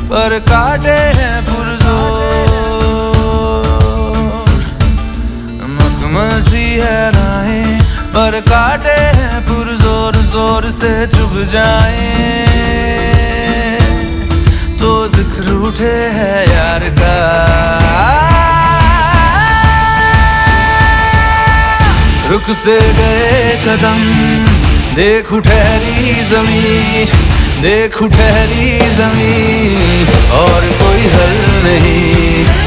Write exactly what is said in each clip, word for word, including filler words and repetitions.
पर काटे हैं पुरजोर। मखमली है राहें पर काटे हैं पुरजोर, जोर से चुभ जाए तो जिक्र उठे है यार का। रुक से गए कदम, देखू ठहरी ज़मीं, देखू ठहरी ज़मीं, और कोई हल नहीं।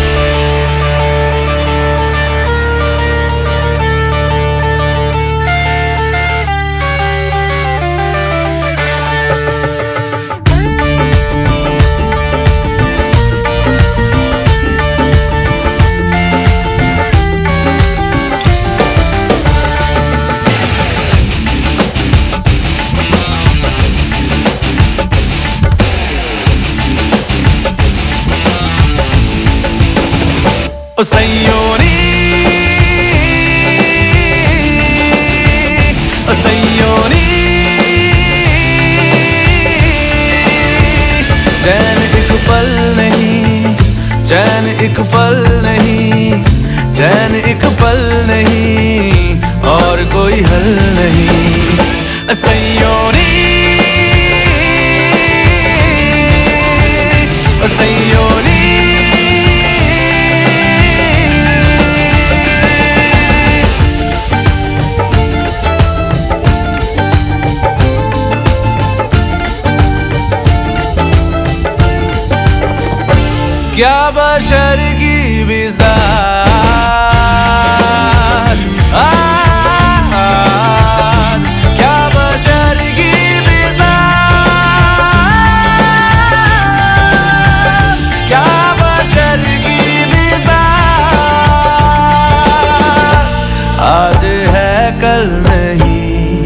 O Sayoni, o Sayoni, चैन एक पल नहीं, चैन एक पल नहीं, चैन एक पल नहीं, और कोई हल नहीं। O Sayoni, o Sayoni, क्या बशर की बिज़ात, क्या बशर की बिज़ात, क्या बशर की बिज़ात, आज है कल नहीं।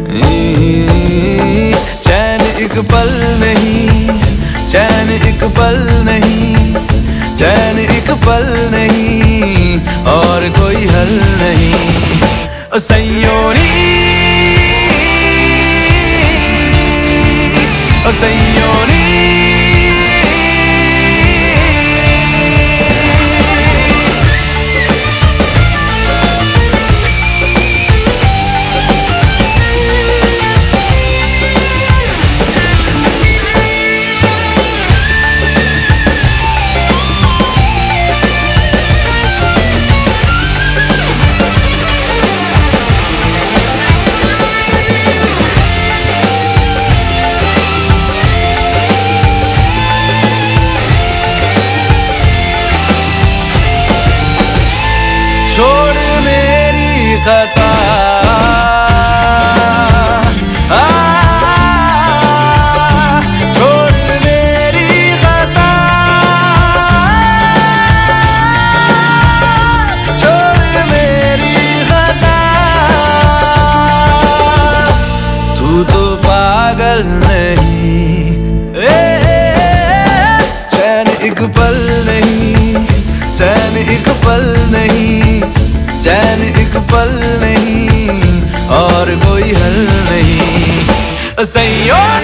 चैन एक पल नहीं, चैन एक पल नहीं, चैन एक पल नहीं, और कोई हल नहीं। ओ Sayoni, ओ Sayoni, छोड़ मेरी खता, आ, छोड़ मेरी खता, छोड़ मेरी खता, तू तो पागल नहीं। ए, चैन एक पल नहीं, चैन एक पल नहीं, चैन एक पल नहीं, और कोई हल नहीं। Sayoni।